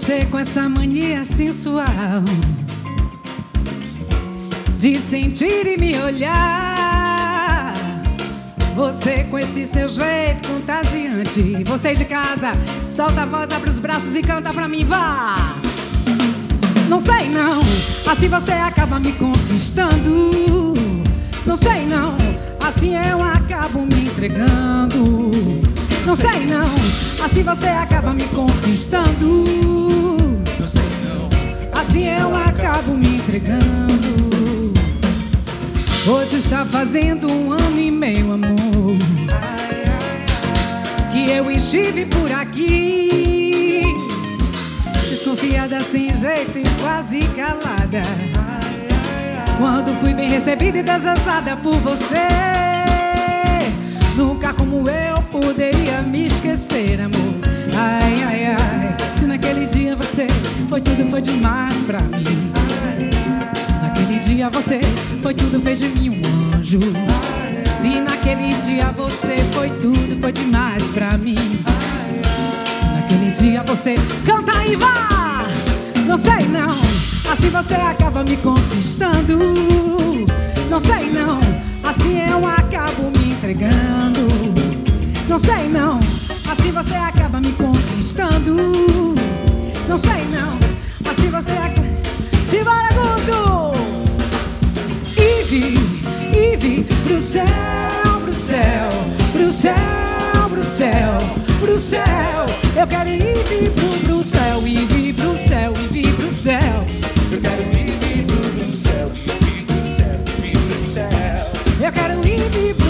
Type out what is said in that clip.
Você com essa mania sensual de sentir e me olhar. Você com esse seu jeito contagiante. Você de casa, solta a voz, abre os braços e canta pra mim, vá! Não sei não, assim você acaba me conquistando. Não sei não, assim eu acabo me entregando. Não sei não, assim você acaba me conquistando. Não sei não, assim eu acabo me entregando. Hoje está fazendo 1 ano e meio, amor, que eu estive por aqui, desconfiada, sem jeito e quase calada, quando fui bem recebida e desejada por você. Nunca como eu poderia me esquecer, amor. Ai, ai, ai. Se naquele dia você foi tudo, foi demais pra mim. Se naquele dia você foi tudo, fez de mim um anjo. Se naquele dia você foi tudo, foi demais pra mim. Se naquele dia você... Canta aí, vá! Não sei não, assim você acaba me conquistando. Não sei não, assim eu acabo me entregando. Não sei não, assim você acaba me conquistando. Não sei não, assim você acaba... Simbora, Guto! Ive, pro céu, pro céu, pro céu, pro céu, pro céu. Eu quero ir pro céu, Ive pro céu, Ive pro céu. eu quero ir pro céu, ir pro céu, ir pro céu. Eu quero ir